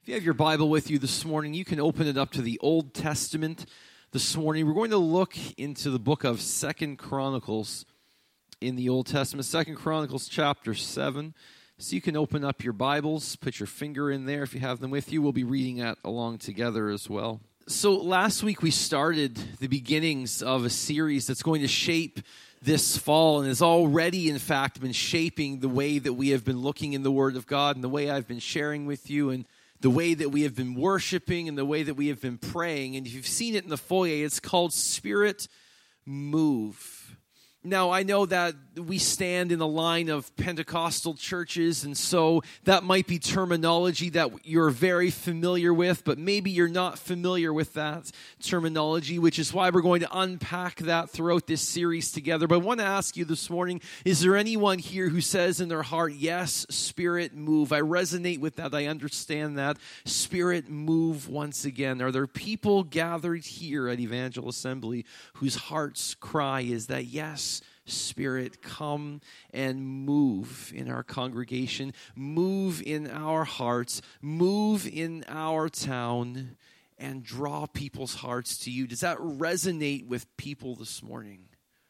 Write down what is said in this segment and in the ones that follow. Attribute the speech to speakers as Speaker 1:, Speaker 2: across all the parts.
Speaker 1: If you have your Bible with you this morning, you can open it up to the Old Testament this morning. We're going to look into the book of 2 Chronicles in the Old Testament, 2 Chronicles chapter 7. So you can open up your Bibles, put your finger in there if you have them with you. We'll be reading that along together as well. So last week we started the beginnings of a series that's going to shape this fall and has already, in fact, been shaping the way that we have been looking in the Word of God and the way I've been sharing with you and the way that we have been worshiping and the way that we have been praying. And if you've seen it in the foyer, it's called Spirit Move. Now, I know that we stand in the line of Pentecostal churches, and so that might be terminology that you're very familiar with, but maybe you're not familiar with that terminology, which is why we're going to unpack that throughout this series together. But I want to ask you this morning, is there anyone here who says in their heart, yes, Spirit move? I resonate with that. I understand that. Spirit move once again. Are there people gathered here at Evangel Assembly whose heart's cry is that, yes, Spirit, come and move in our congregation, move in our hearts, move in our town, and draw people's hearts to you? Does that resonate with people this morning?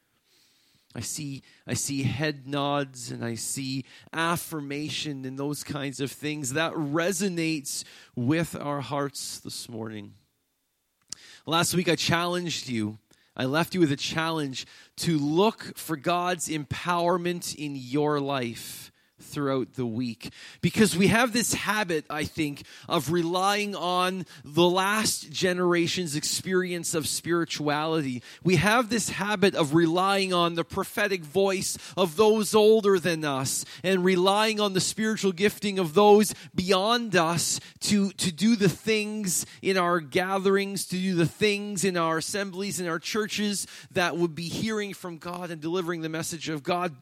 Speaker 1: I see head nods and I see affirmation and those kinds of things. That resonates with our hearts this morning. Last week I challenged you. I left you with a challenge to look for God's empowerment in your life throughout the week. Because we have this habit, I think, of relying on the last generation's experience of spirituality. We have this habit of relying on the prophetic voice of those older than us and relying on the spiritual gifting of those beyond us to do the things in our gatherings, to do the things in our assemblies, in our churches that would be hearing from God and delivering the message of God.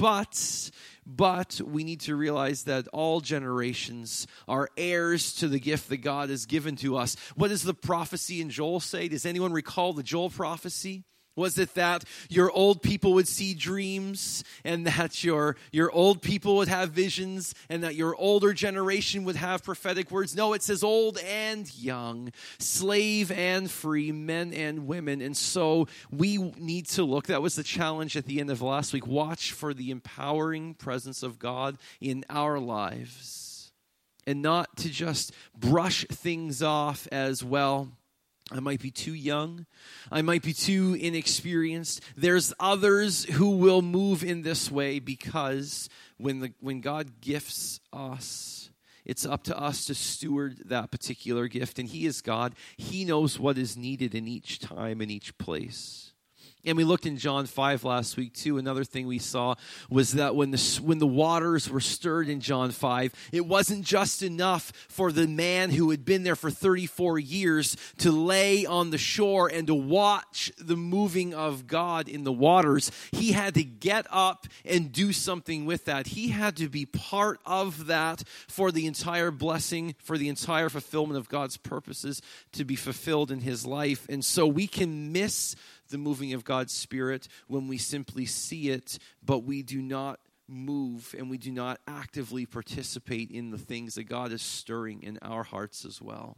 Speaker 1: But we need to realize that all generations are heirs to the gift that God has given to us. What does the prophecy in Joel say? Does anyone recall the Joel prophecy? Was it that your old people would see dreams and that your old people would have visions and that your older generation would have prophetic words? No, it says old and young, slave and free, men and women. And so we need to look. That was the challenge at the end of last week. Watch for the empowering presence of God in our lives and not to just brush things off as well. I might be too young. I might be too inexperienced. There's others who will move in this way because when God gifts us, it's up to us to steward that particular gift. And He is God. He knows what is needed in each time and each place. And we looked in John 5 last week too. Another thing we saw was that when the waters were stirred in John 5, it wasn't just enough for the man who had been there for 34 years to lay on the shore and to watch the moving of God in the waters. He had to get up and do something with that. He had to be part of that for the entire blessing, for the entire fulfillment of God's purposes to be fulfilled in his life. And so we can miss the moving of God's Spirit when we simply see it, but we do not move and we do not actively participate in the things that God is stirring in our hearts as well.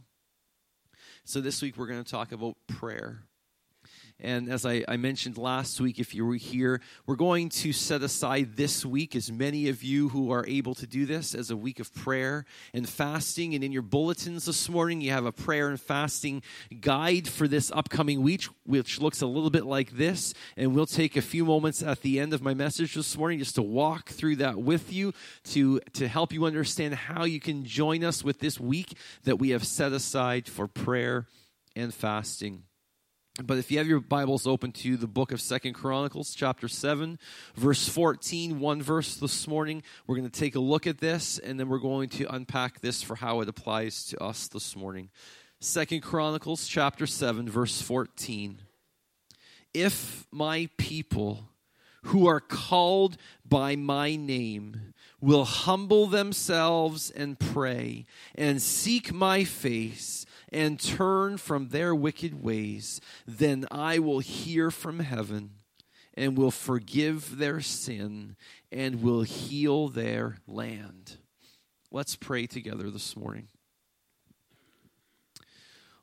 Speaker 1: So this week we're going to talk about prayer. And as I mentioned last week, if you were here, we're going to set aside this week, as many of you who are able to do this, as a week of prayer and fasting. And in your bulletins this morning, you have a prayer and fasting guide for this upcoming week, which looks a little bit like this. And we'll take a few moments at the end of my message this morning just to walk through that with you, to help you understand how you can join us with this week that we have set aside for prayer and fasting. But if you have your Bibles open to the book of 2 Chronicles, chapter 7, verse 14, one verse this morning, we're going to take a look at this, and then we're going to unpack this for how it applies to us this morning. 2 Chronicles, chapter 7, verse 14. If my people who are called by my name will humble themselves and pray and seek my face and turn from their wicked ways, then I will hear from heaven and will forgive their sin and will heal their land. Let's pray together this morning.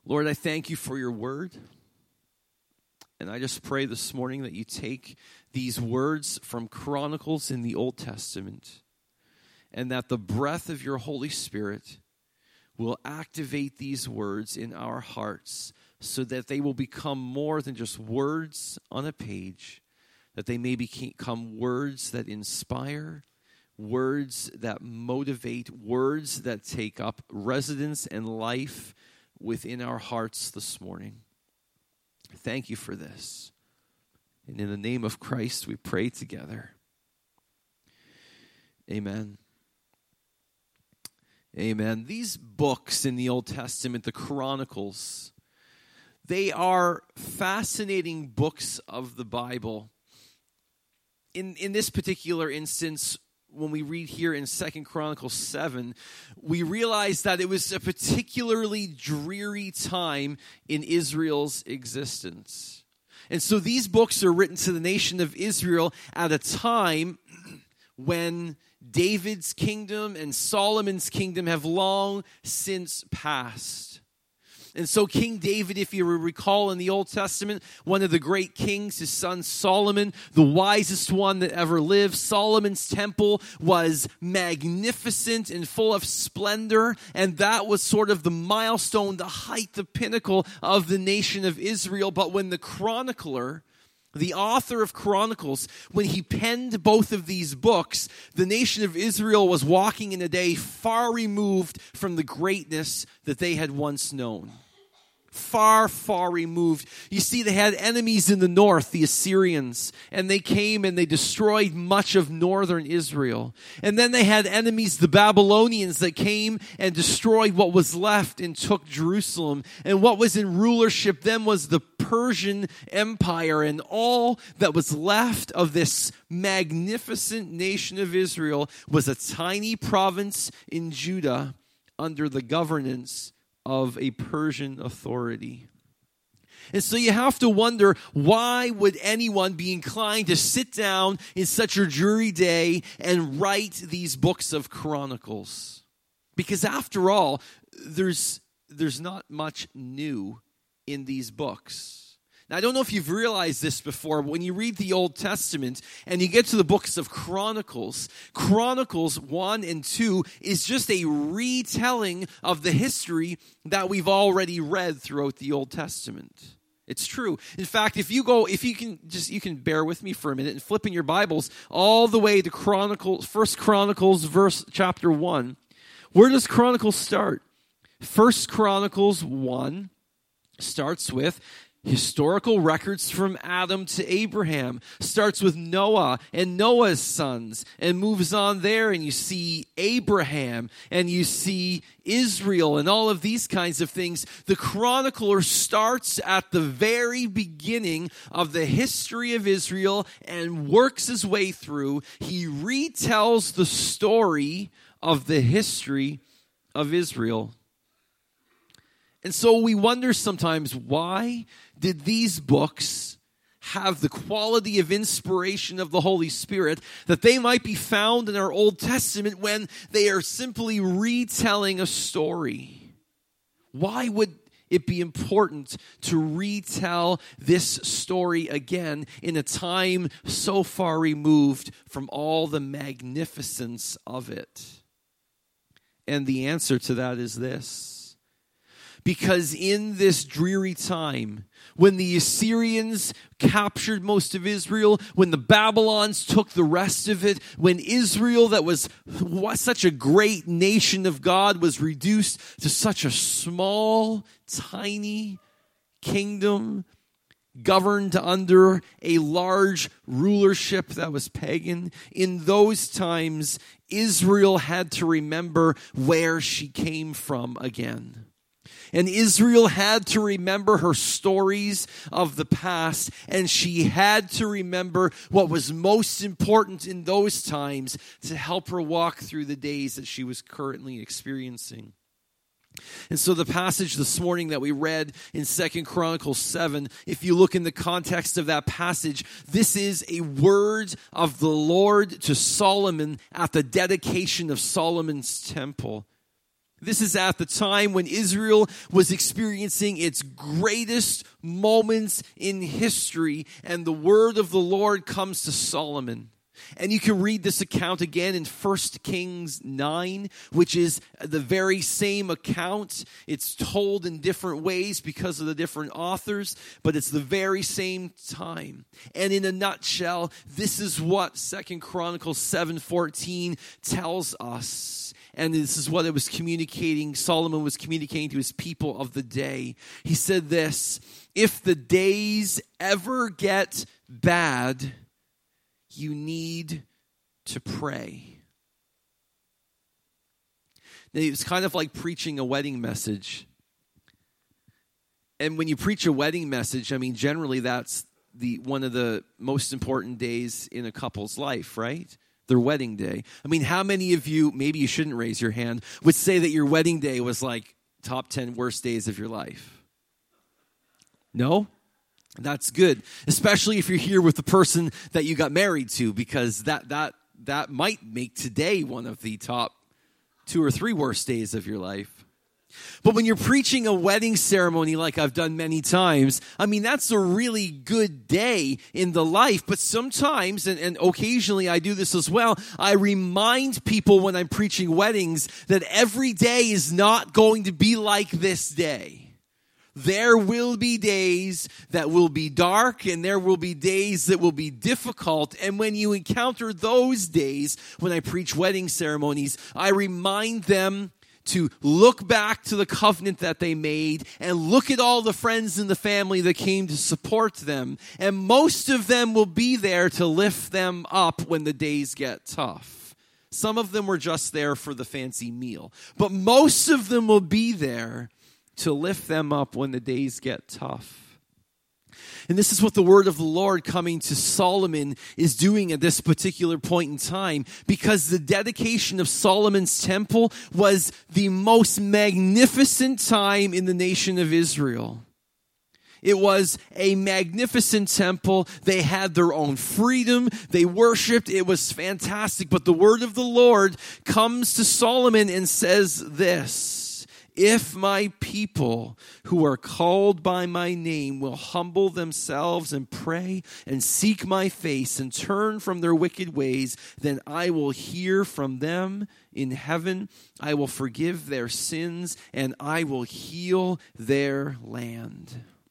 Speaker 1: Lord, I thank you for your word. And I just pray this morning that you take these words from Chronicles in the Old Testament and that the breath of your Holy Spirit will activate these words in our hearts so that they will become more than just words on a page, that they may become words that inspire, words that motivate, words that take up residence and life within our hearts this morning. Thank you for this. And in the name of Christ, we pray together. Amen. Amen. These books in the Old Testament, the Chronicles, they are fascinating books of the Bible. In this particular instance, when we read here in 2 Chronicles 7, we realize that it was a particularly dreary time in Israel's existence. And so these books are written to the nation of Israel at a time when David's kingdom and Solomon's kingdom have long since passed. And so King David, if you recall in the Old Testament, one of the great kings, his son Solomon, the wisest one that ever lived. Solomon's temple was magnificent and full of splendor, and that was sort of the milestone, the height, the pinnacle of the nation of Israel. But when the chronicler, the author of Chronicles, when he penned both of these books, the nation of Israel was walking in a day far removed from the greatness that they had once known. Far, far removed. You see, they had enemies in the north, the Assyrians, and they came and they destroyed much of northern Israel. And then they had enemies, the Babylonians, that came and destroyed what was left and took Jerusalem. And what was in rulership then was the Persian Empire, and all that was left of this magnificent nation of Israel was a tiny province in Judah under the governance of a Persian authority. And so you have to wonder, why would anyone be inclined to sit down in such a dreary day and write these books of Chronicles? Because after all, there's not much new in these books. Now, I don't know if you've realized this before, but when you read the Old Testament and you get to the books of Chronicles, Chronicles 1 and 2 is just a retelling of the history that we've already read throughout the Old Testament. It's true. In fact, you can bear with me for a minute and flip in your Bibles all the way to Chronicles, 1 Chronicles chapter 1. Where does Chronicles start? 1 Chronicles 1 starts with historical records from Adam to Abraham. Starts with Noah and Noah's sons and moves on there, and you see Abraham and you see Israel and all of these kinds of things. The chronicler starts at the very beginning of the history of Israel and works his way through. He retells the story of the history of Israel. And so we wonder sometimes, why did these books have the quality of inspiration of the Holy Spirit that they might be found in our Old Testament when they are simply retelling a story? Why would it be important to retell this story again in a time so far removed from all the magnificence of it? And the answer to that is this. Because in this dreary time, when the Assyrians captured most of Israel, when the Babylons took the rest of it, when Israel, that was such a great nation of God, was reduced to such a small, tiny kingdom, governed under a large rulership that was pagan, in those times, Israel had to remember where she came from again. And Israel had to remember her stories of the past, and she had to remember what was most important in those times to help her walk through the days that she was currently experiencing. And so the passage this morning that we read in 2 Chronicles 7, if you look in the context of that passage, this is a word of the Lord to Solomon at the dedication of Solomon's temple. This is at the time when Israel was experiencing its greatest moments in history, and the word of the Lord comes to Solomon. And you can read this account again in 1 Kings 9, which is the very same account. It's told in different ways because of the different authors, but it's the very same time. And in a nutshell, this is what 2 Chronicles 7:14 tells us. And this is what it was communicating, Solomon was communicating to his people of the day. He said this, "If the days ever get bad, you need to pray." Now, it's kind of like preaching a wedding message. And when you preach a wedding message, I mean, generally that's one of the most important days in a couple's life, right? Their wedding day. I mean, how many of you, maybe you shouldn't raise your hand, would say that your wedding day was like top 10 worst days of your life? No? That's good, especially if you're here with the person that you got married to, because that might make today one of the top 2 or 3 worst days of your life. But when you're preaching a wedding ceremony like I've done many times, I mean, that's a really good day in the life. But sometimes, and occasionally I do this as well, I remind people when I'm preaching weddings that every day is not going to be like this day. There will be days that will be dark, and there will be days that will be difficult. And when you encounter those days, when I preach wedding ceremonies, I remind them to look back to the covenant that they made and look at all the friends in the family that came to support them. And most of them will be there to lift them up when the days get tough. Some of them were just there for the fancy meal, but most of them will be there to lift them up when the days get tough. And this is what the word of the Lord coming to Solomon is doing at this particular point in time, because the dedication of Solomon's temple was the most magnificent time in the nation of Israel. It was a magnificent temple. They had their own freedom. They worshiped. It was fantastic. But the word of the Lord comes to Solomon and says this: "If my people who are called by my name will humble themselves and pray and seek my face and turn from their wicked ways, then I will hear from them in heaven. I will forgive their sins and I will heal their land."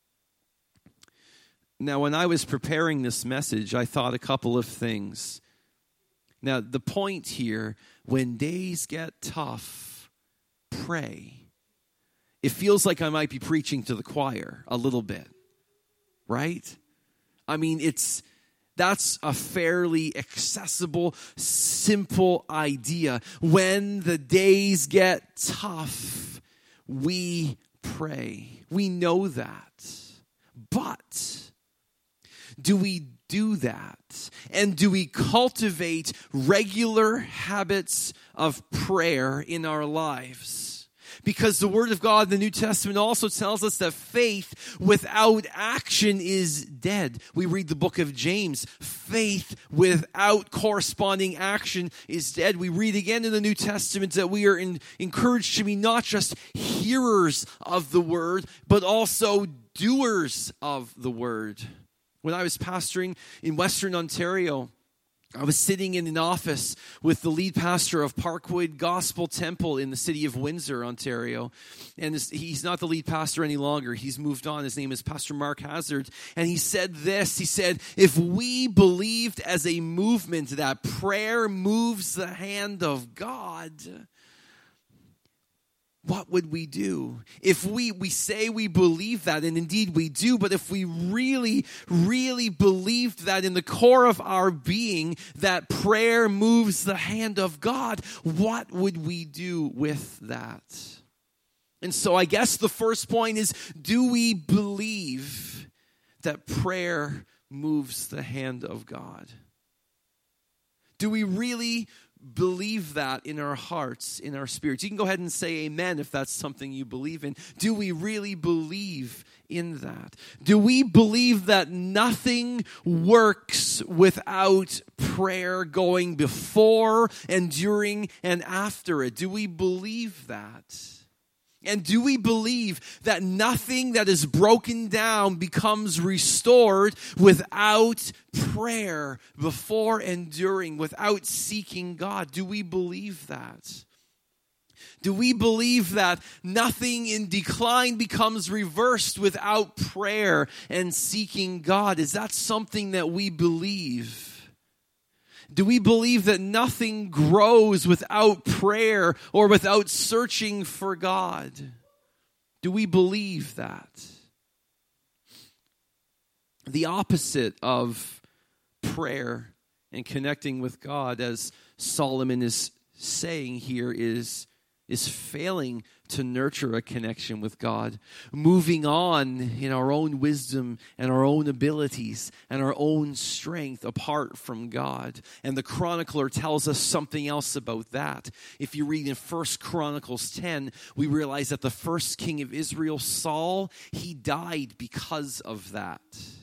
Speaker 1: Now, when I was preparing this message, I thought a couple of things. Now, the point here, when days get tough, pray. It feels like I might be preaching to the choir a little bit, right? I mean, that's a fairly accessible, simple idea. When the days get tough, we pray. We know that. But do we do that? And do we cultivate regular habits of prayer in our lives? Because the Word of God in the New Testament also tells us that faith without action is dead. We read the book of James. Faith without corresponding action is dead. We read again in the New Testament that we are encouraged to be not just hearers of the Word, but also doers of the Word. When I was pastoring in Western Ontario, I was sitting in an office with the lead pastor of Parkwood Gospel Temple in the city of Windsor, Ontario. And he's not the lead pastor any longer. He's moved on. His name is Pastor Mark Hazard. And he said this. He said, if we believed as a movement that prayer moves the hand of God, what would we do? If we say we believe that, and indeed we do, but if we really, really believed that in the core of our being, that prayer moves the hand of God, what would we do with that? And so I guess the first point is, do we believe that prayer moves the hand of God? Do we really believe that in our hearts, in our spirits? You can go ahead and say amen if that's something you believe in. Do we really believe in that? Do we believe that nothing works without prayer going before and during and after it? Do we believe that? And do we believe that nothing that is broken down becomes restored without prayer before and during, without seeking God? Do we believe that? Do we believe that nothing in decline becomes reversed without prayer and seeking God? Is that something that we believe? Do we believe that nothing grows without prayer or without searching for God? Do we believe that? The opposite of prayer and connecting with God, as Solomon is saying here, is failing to nurture a connection with God, moving on in our own wisdom and our own abilities and our own strength apart from God. And the chronicler tells us something else about that. If you read in 1 Chronicles 10, we realize that the first king of Israel, Saul, he died because of that.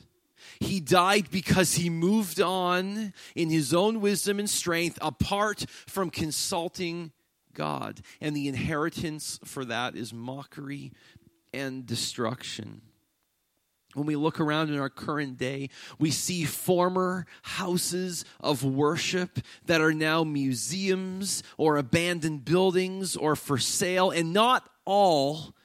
Speaker 1: He died because he moved on in his own wisdom and strength apart from consulting God. And the inheritance for that is mockery and destruction. When we look around in our current day, we see former houses of worship that are now museums or abandoned buildings or for sale. And not all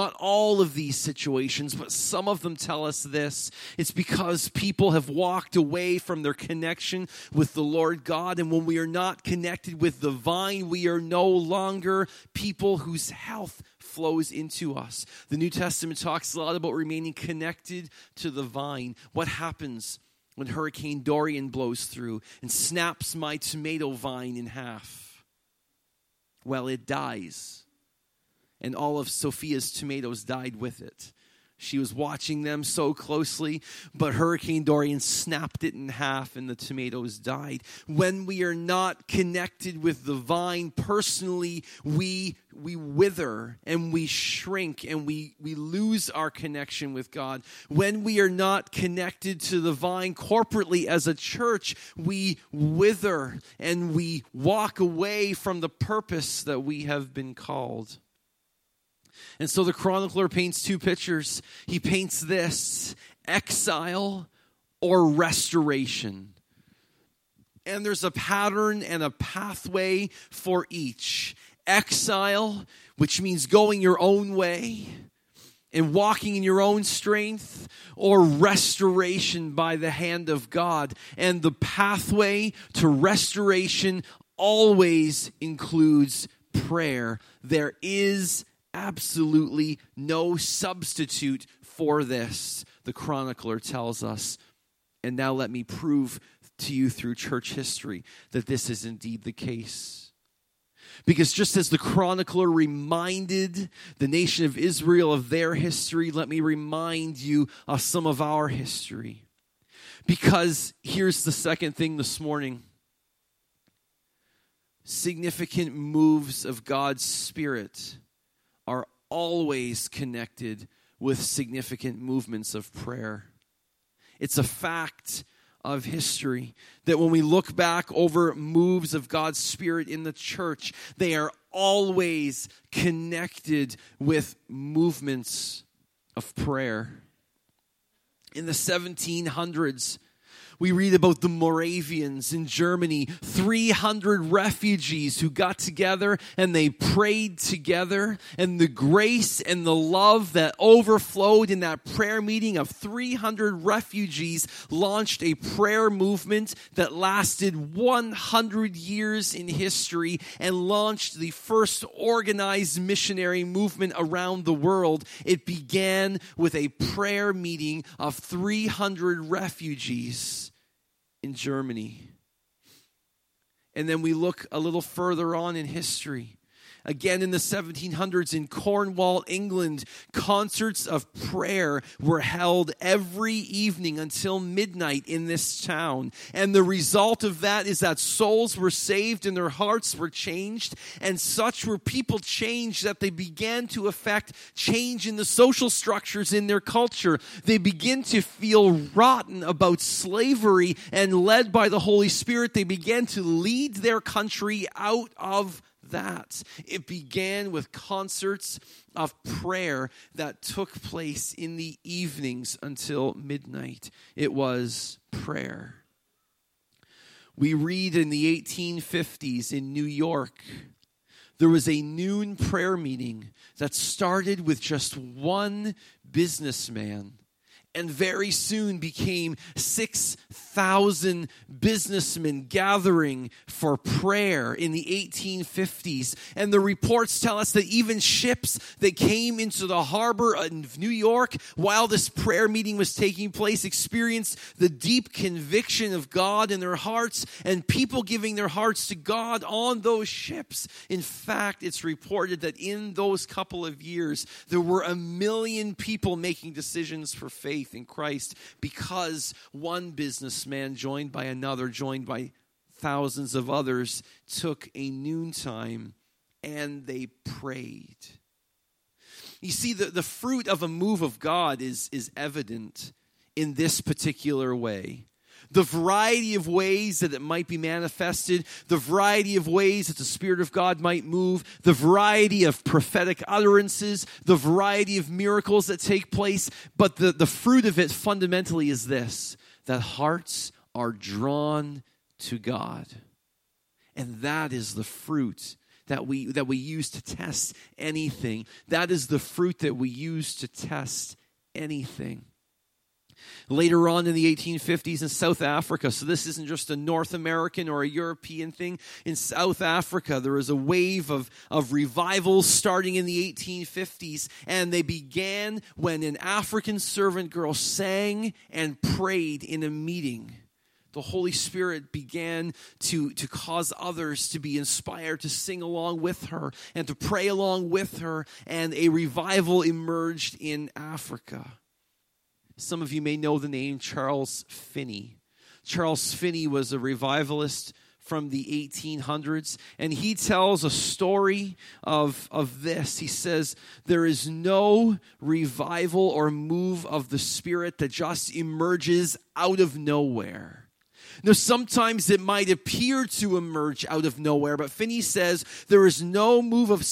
Speaker 1: of these situations, but some of them tell us this. It's because people have walked away from their connection with the Lord God. And when we are not connected with the vine, we are no longer people whose health flows into us. The New Testament talks a lot about remaining connected to the vine. What happens when Hurricane Dorian blows through and snaps my tomato vine in half? Well, it dies. And all of Sophia's tomatoes died with it. She was watching them so closely, but Hurricane Dorian snapped it in half and the tomatoes died. When we are not connected with the vine personally, we wither and we shrink and we lose our connection with God. When we are not connected to the vine corporately as a church, we wither and we walk away from the purpose that we have been called. And so the chronicler paints two pictures. He paints this: exile or restoration. And there's a pattern and a pathway for each. Exile, which means going your own way and walking in your own strength, or restoration by the hand of God. And the pathway to restoration always includes prayer. There is absolutely no substitute for this, the chronicler tells us. And now let me prove to you through church history that this is indeed the case. Because just as the chronicler reminded the nation of Israel of their history, let me remind you of some of our history. Because here's the second thing this morning. Significant moves of God's Spirit are always connected with significant movements of prayer. It's a fact of history that when we look back over moves of God's Spirit in the church, they are always connected with movements of prayer. In the 1700s, we read about the Moravians in Germany, 300 refugees who got together and they prayed together. And the grace and the love that overflowed in that prayer meeting of 300 refugees launched a prayer movement that lasted 100 years in history and launched the first organized missionary movement around the world. It began with a prayer meeting of 300 refugees in Germany. And then we look a little further on in history, Again, in the 1700s in Cornwall, England, concerts of prayer were held every evening until midnight in this town. And the result of that is that souls were saved and their hearts were changed. And such were people changed that they began to affect change in the social structures in their culture. They begin to feel rotten about slavery, and led by the Holy Spirit, they began to lead their country out of that. It began with concerts of prayer that took place in the evenings until midnight. It was prayer. We read in the 1850s in New York, there was a noon prayer meeting that started with just one businessman, and very soon became 6,000 businessmen gathering for prayer in the 1850s. And the reports tell us that even ships that came into the harbor of New York while this prayer meeting was taking place experienced the deep conviction of God in their hearts, and people giving their hearts to God on those ships. In fact, it's reported that in those couple of years, there were 1 million people making decisions for faith in Christ, because one businessman, joined by another, joined by thousands of others, took a noontime and they prayed. You see, the fruit of a move of God is evident in this particular way. The variety of ways that it might be manifested, the variety of ways that the Spirit of God might move, the variety of prophetic utterances, the variety of miracles that take place. But the fruit of it fundamentally is this, that hearts are drawn to God. And that is the fruit that we use to test anything. That is the fruit that we use to test anything. Later on in the 1850s in South Africa, so this isn't just a North American or a European thing. In South Africa, there was a wave of revivals starting in the 1850s, and they began when an African servant girl sang and prayed in a meeting. The Holy Spirit began to cause others to be inspired to sing along with her and to pray along with her, and a revival emerged in Africa. Some of you may know the name Charles Finney. Charles Finney was a revivalist from the 1800s, and he tells a story of this. He says, there is no revival or move of the Spirit that just emerges out of nowhere. Now, sometimes it might appear to emerge out of nowhere, but Finney says there is no move of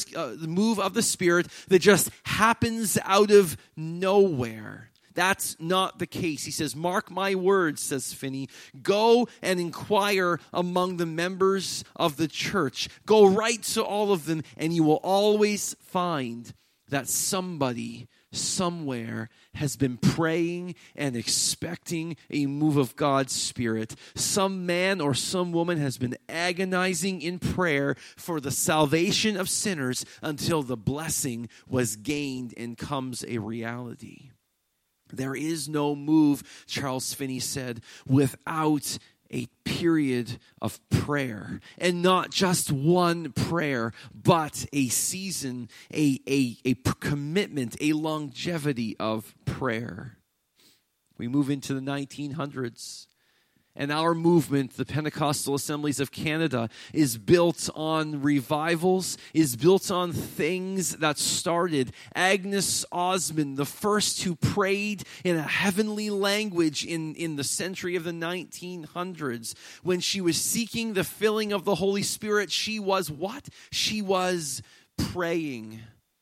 Speaker 1: the Spirit that just happens out of nowhere. That's not the case. He says, mark my words, says Finney, go and inquire among the members of the church. Go right to all of them, and you will always find that somebody somewhere has been praying and expecting a move of God's Spirit. Some man or some woman has been agonizing in prayer for the salvation of sinners until the blessing was gained and comes a reality. There is no move, Charles Finney said, without a period of prayer. And not just one prayer, but a season, a commitment, a longevity of prayer. We move into the 1900s. And our movement, the Pentecostal Assemblies of Canada, is built on revivals, is built on things that started. Agnes Osmond, the first who prayed in a heavenly language in the century of the 1900s. When she was seeking the filling of the Holy Spirit, she was what? She was praying.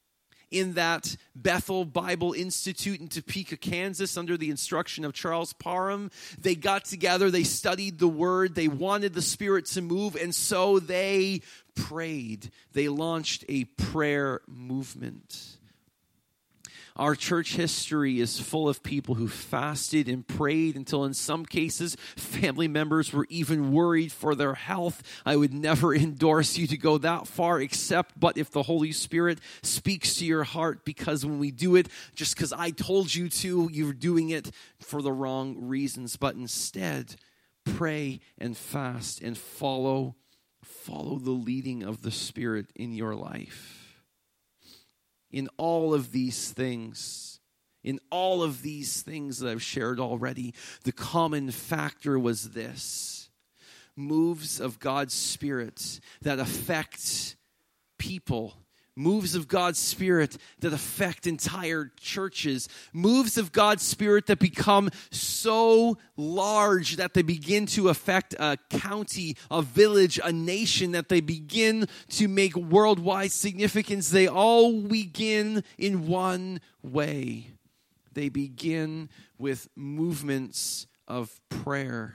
Speaker 1: In that Bethel Bible Institute in Topeka, Kansas, under the instruction of Charles Parham, they got together, they studied the Word, they wanted the Spirit to move, and so they prayed. They launched a prayer movement. Our church history is full of people who fasted and prayed until in some cases family members were even worried for their health. I would never endorse you to go that far, except but if the Holy Spirit speaks to your heart, because when we do it just because I told you to, you're doing it for the wrong reasons. But instead, pray and fast and follow follow the leading of the Spirit in your life. In all of these things that I've shared already, the common factor was this: moves of God's Spirit that affect people, moves of God's Spirit that affect entire churches, moves of God's Spirit that become so large that they begin to affect a county, a village, a nation, that they begin to make worldwide significance. They all begin in one way. They begin with movements of prayer.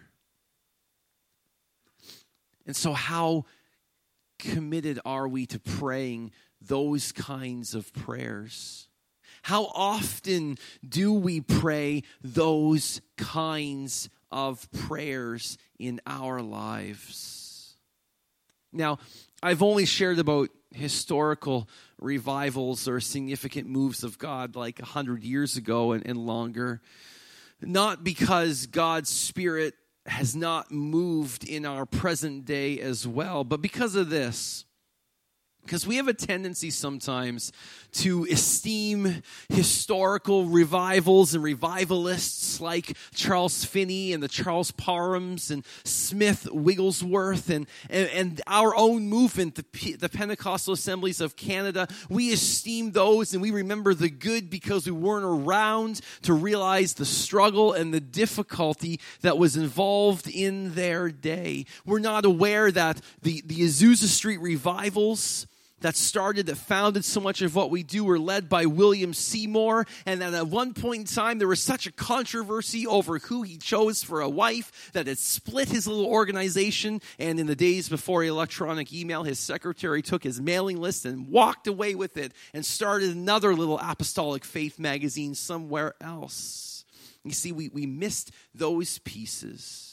Speaker 1: And so how committed are we to praying those kinds of prayers? How often do we pray those kinds of prayers in our lives? Now, I've only shared about historical revivals or significant moves of God like 100 years ago and longer, not because God's Spirit has not moved in our present day as well, but because of this. Because we have a tendency sometimes to esteem historical revivals and revivalists like Charles Finney and the Charles Parhams and Smith Wigglesworth and our own movement, the Pentecostal Assemblies of Canada. We esteem those and we remember the good because we weren't around to realize the struggle and the difficulty that was involved in their day. We're not aware that the Azusa Street revivals that founded so much of what we do were led by William Seymour, and that at one point in time there was such a controversy over who he chose for a wife that it split his little organization. And in the days before electronic email, his secretary took his mailing list and walked away with it and started another little apostolic faith magazine somewhere else. You see, we missed those pieces.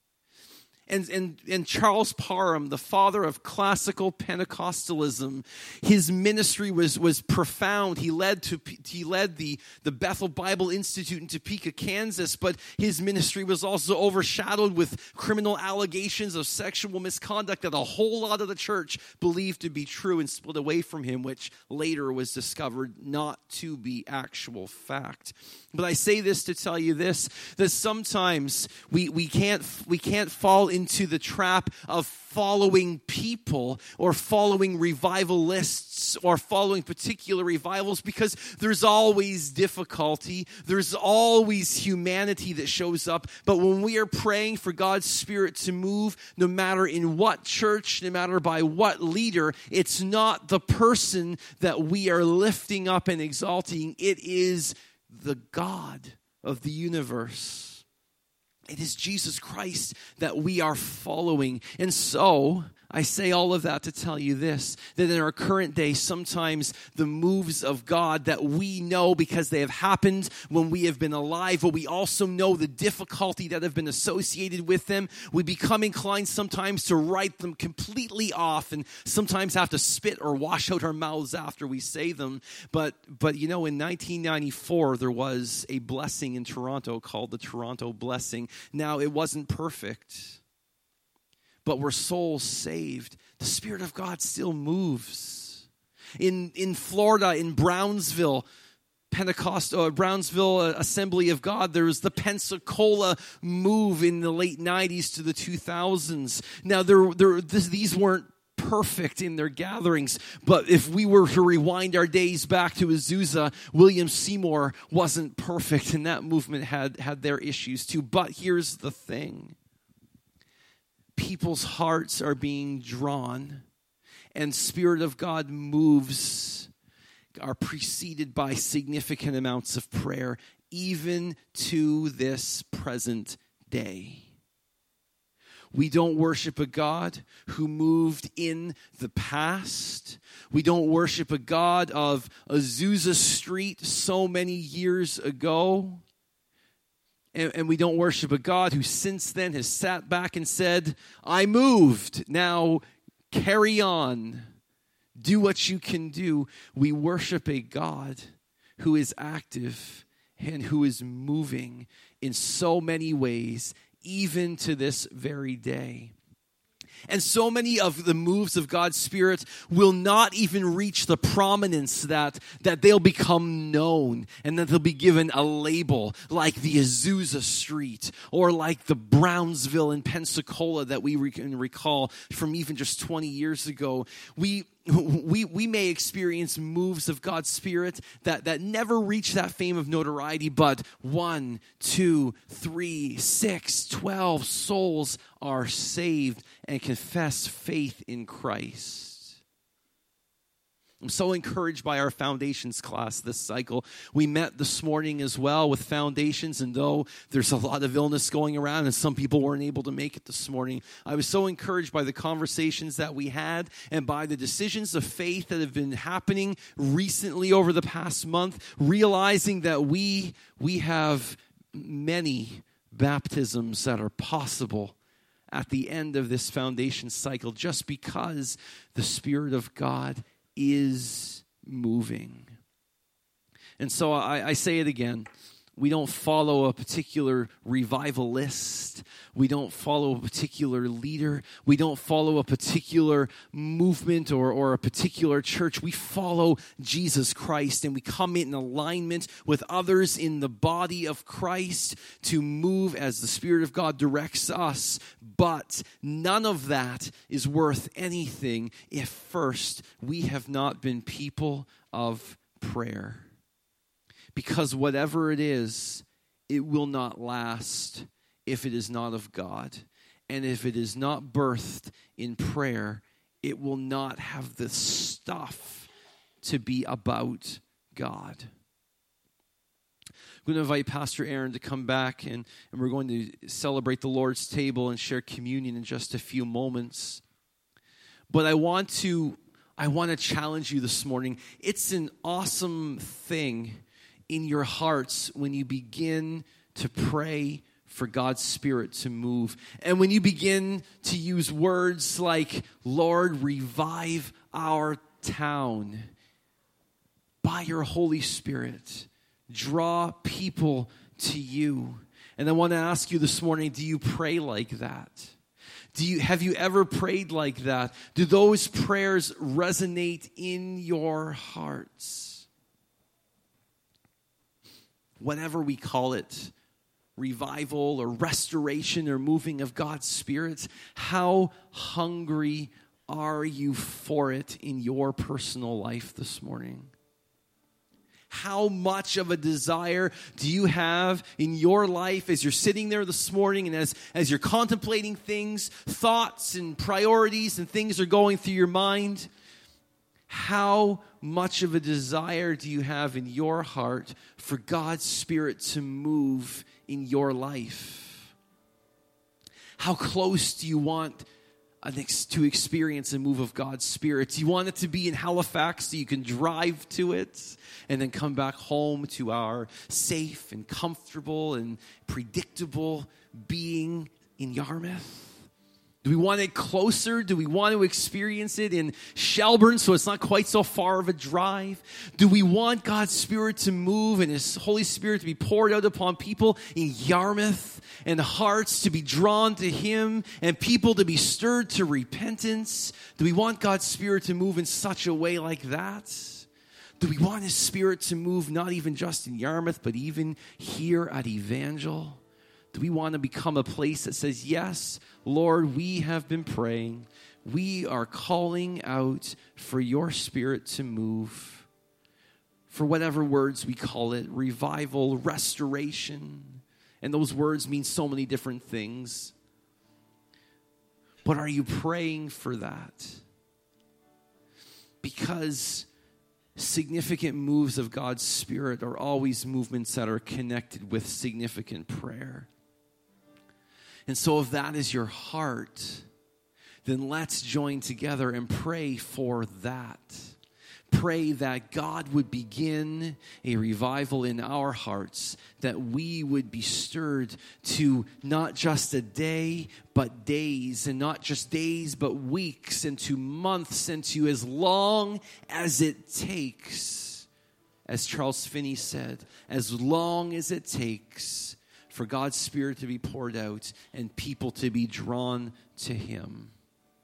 Speaker 1: And Charles Parham, the father of classical Pentecostalism, his ministry was profound. He led the Bethel Bible Institute in Topeka, Kansas, but his ministry was also overshadowed with criminal allegations of sexual misconduct that a whole lot of the church believed to be true and split away from him, which later was discovered not to be actual fact. But I say this to tell you this, that sometimes we can't fall into the trap of following people or following revivalists or following particular revivals, because there's always difficulty. There's always humanity that shows up. But when we are praying for God's Spirit to move, no matter in what church, no matter by what leader, it's not the person that we are lifting up and exalting. It is the God of the universe. It is Jesus Christ that we are following. And so, I say all of that to tell you this, that in our current day, sometimes the moves of God that we know because they have happened when we have been alive, but we also know the difficulty that have been associated with them, we become inclined sometimes to write them completely off and sometimes have to spit or wash out our mouths after we say them. But you know, in 1994, there was a blessing in Toronto called the Toronto Blessing. Now, it wasn't perfect, but were souls saved. The Spirit of God still moves. In Florida, in Brownsville, Brownsville Assembly of God, there was the Pensacola move in the late 90s to the 2000s. Now, these weren't perfect in their gatherings, but if we were to rewind our days back to Azusa, William Seymour wasn't perfect, and that movement had their issues too. But here's the thing. People's hearts are being drawn, and Spirit of God moves are preceded by significant amounts of prayer, even to this present day. We don't worship a God who moved in the past. We don't worship a God of Azusa Street so many years ago. And we don't worship a God who since then has sat back and said, I moved, now carry on. Do what you can do. We worship a God who is active and who is moving in so many ways, even to this very day. And so many of the moves of God's Spirit will not even reach the prominence that they'll become known and that they'll be given a label like the Azusa Street or like the Brownsville in Pensacola that we can recall from even just 20 years ago. We may experience moves of God's Spirit that never reach that fame of notoriety, but 1, 2, 3, 6, 12 souls are saved and confess faith in Christ. I'm so encouraged by our foundations class this cycle. We met this morning as well with foundations, and though there's a lot of illness going around and some people weren't able to make it this morning, I was so encouraged by the conversations that we had and by the decisions of faith that have been happening recently over the past month, realizing that we have many baptisms that are possible at the end of this foundation cycle just because the Spirit of God is moving. And so I say it again. We don't follow a particular revivalist. We don't follow a particular leader. We don't follow a particular movement or a particular church. We follow Jesus Christ, and we come in alignment with others in the body of Christ to move as the Spirit of God directs us. But none of that is worth anything if first we have not been people of prayer. Because whatever it is, it will not last if it is not of God. And if it is not birthed in prayer, it will not have the stuff to be about God. I'm going to invite Pastor Aaron to come back, and we're going to celebrate the Lord's table and share communion in just a few moments. But I want to challenge you this morning. It's an awesome thing in your hearts when you begin to pray for God's Spirit to move. And when you begin to use words like, Lord, revive our town. By your Holy Spirit, draw people to you. And I want to ask you this morning, do you pray like that? Have you ever prayed like that? Do those prayers resonate in your hearts? Whatever we call it, revival or restoration or moving of God's Spirit, how hungry are you for it in your personal life this morning? How much of a desire do you have in your life as you're sitting there this morning and as you're contemplating things, thoughts and priorities and things are going through your mind? How much of a desire do you have in your heart for God's Spirit to move in your life? How close do you want to experience a move of God's Spirit? Do you want it to be in Halifax so you can drive to it and then come back home to our safe and comfortable and predictable being in Yarmouth? Do we want it closer? Do we want to experience it in Shelburne so it's not quite so far of a drive? Do we want God's Spirit to move and His Holy Spirit to be poured out upon people in Yarmouth and hearts to be drawn to Him and people to be stirred to repentance? Do we want God's Spirit to move in such a way like that? Do we want His Spirit to move not even just in Yarmouth but even here at Evangel? Do we want to become a place that says, yes, Lord, we have been praying. We are calling out for your Spirit to move. For whatever words we call it, revival, restoration. And those words mean so many different things. But are you praying for that? Because significant moves of God's Spirit are always movements that are connected with significant prayer. And so if that is your heart, then let's join together and pray for that. Pray that God would begin a revival in our hearts, that we would be stirred to not just a day, but days, and not just days, but weeks, and to months, and to as long as it takes. As Charles Finney said, as long as it takes for God's Spirit to be poured out and people to be drawn to Him.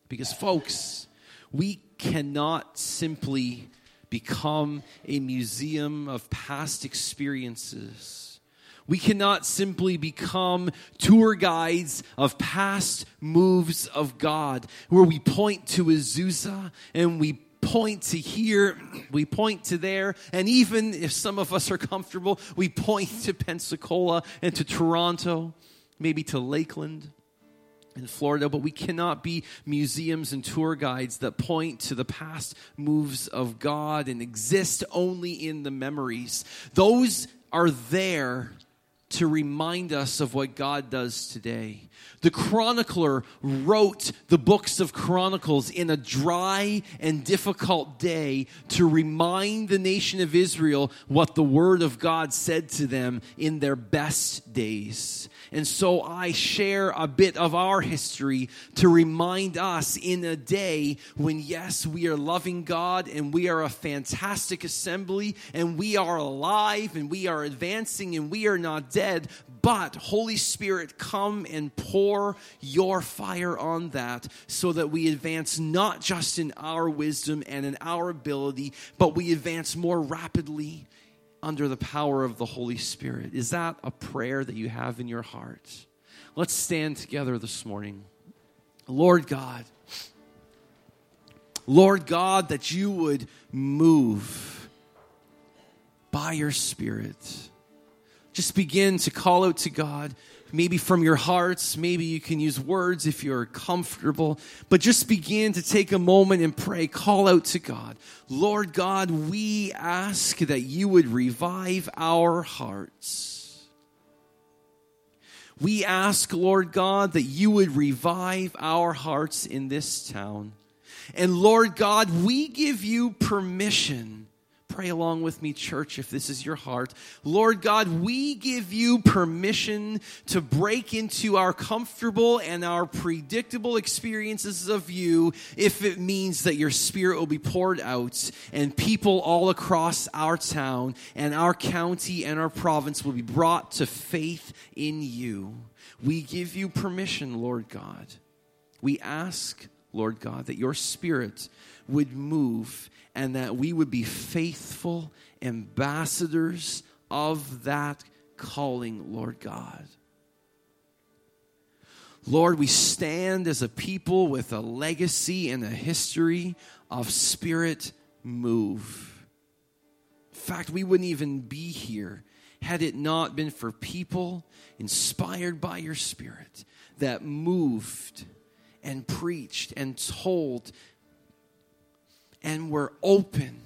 Speaker 1: Because, folks, we cannot simply become a museum of past experiences. We cannot simply become tour guides of past moves of God, where we point to Azusa and we point to here, we point to there, and even if some of us are comfortable, we point to Pensacola and to Toronto, maybe to Lakeland in Florida, but we cannot be museums and tour guides that point to the past moves of God and exist only in the memories. Those are there to remind us of what God does today. The chronicler wrote the books of Chronicles in a dry and difficult day to remind the nation of Israel what the word of God said to them in their best days. And so I share a bit of our history to remind us in a day when, yes, we are loving God and we are a fantastic assembly and we are alive and we are advancing and we are not dead. But, Holy Spirit, come and pour your fire on that so that we advance not just in our wisdom and in our ability, but we advance more rapidly under the power of the Holy Spirit. Is that a prayer that you have in your heart? Let's stand together this morning. Lord God, that you would move by your Spirit. Just begin to call out to God, maybe from your hearts. Maybe you can use words if you're comfortable. But just begin to take a moment and pray. Call out to God. Lord God, we ask that you would revive our hearts. We ask, Lord God, that you would revive our hearts in this town. And Lord God, we give you permission. Pray along with me, church, if this is your heart. Lord God, we give you permission to break into our comfortable and our predictable experiences of you if it means that your Spirit will be poured out and people all across our town and our county and our province will be brought to faith in you. We give you permission, Lord God. We ask, Lord God, that your Spirit would move and that we would be faithful ambassadors of that calling, Lord God. Lord, we stand as a people with a legacy and a history of Spirit move. In fact, we wouldn't even be here had it not been for people inspired by your Spirit that moved and preached and told and were open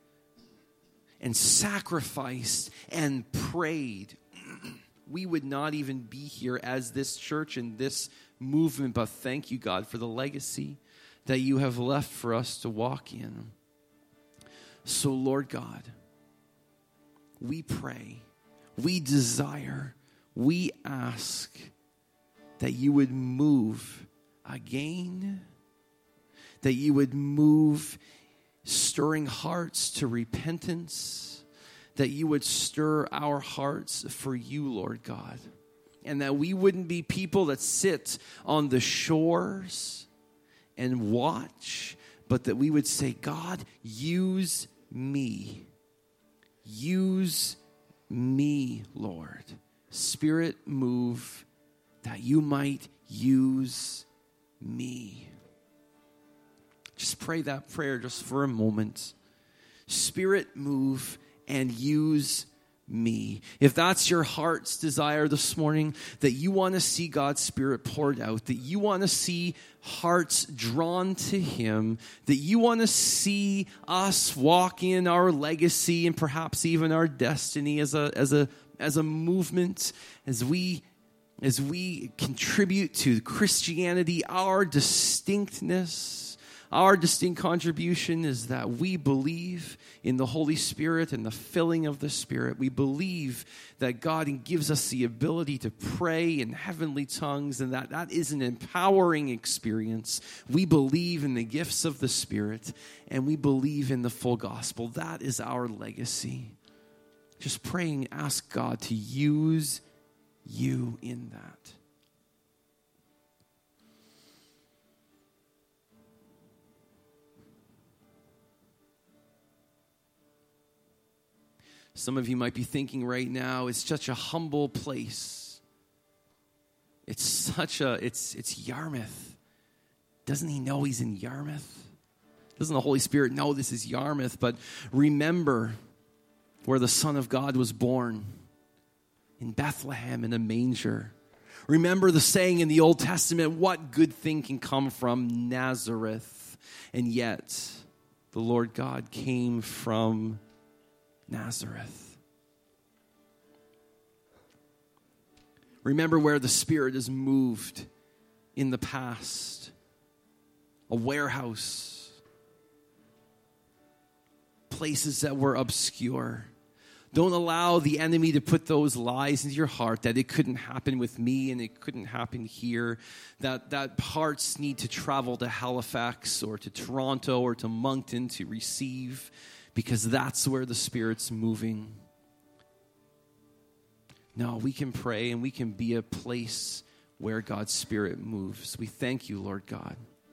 Speaker 1: and sacrificed and prayed. We would not even be here as this church and this movement, but thank you, God, for the legacy that you have left for us to walk in. So, Lord God, we pray, we desire, we ask that you would move again, that you would move stirring hearts to repentance, that you would stir our hearts for you, Lord God, and that we wouldn't be people that sit on the shores and watch, but that we would say, God, use me. Use me, Lord. Spirit, move that you might use me. Just pray that prayer just for a moment. Spirit, move and use me. If that's your heart's desire this morning, that you want to see God's Spirit poured out, that you want to see hearts drawn to Him, that you want to see us walk in our legacy and perhaps even our destiny as a movement, as we contribute to Christianity, our distinctness. Our distinct contribution is that we believe in the Holy Spirit and the filling of the Spirit. We believe that God gives us the ability to pray in heavenly tongues and that is an empowering experience. We believe in the gifts of the Spirit and we believe in the full gospel. That is our legacy. Just praying, ask God to use you in that. Some of you might be thinking right now, it's such a humble place. It's Yarmouth. Doesn't he know he's in Yarmouth? Doesn't the Holy Spirit know this is Yarmouth? But remember where the Son of God was born, in Bethlehem in a manger. Remember the saying in the Old Testament, what good thing can come from Nazareth? And yet, the Lord God came from Nazareth. Remember where the Spirit has moved in the past. A warehouse. Places that were obscure. Don't allow the enemy to put those lies into your heart that it couldn't happen with me and it couldn't happen here. That hearts need to travel to Halifax or to Toronto or to Moncton to receive, because that's where the Spirit's moving. No, we can pray and we can be a place where God's Spirit moves. We thank you, Lord God.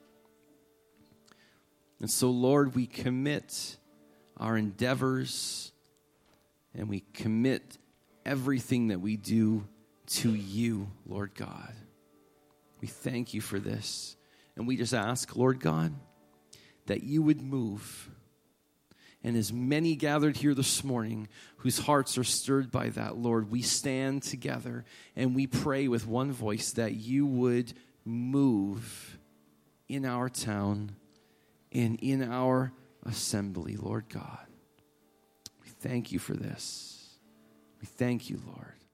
Speaker 1: And so, Lord, we commit our endeavors and we commit everything that we do to you, Lord God. We thank you for this. And we just ask, Lord God, that you would move. And as many gathered here this morning whose hearts are stirred by that, Lord, we stand together and we pray with one voice that you would move in our town and in our assembly, Lord God. We thank you for this. We thank you, Lord.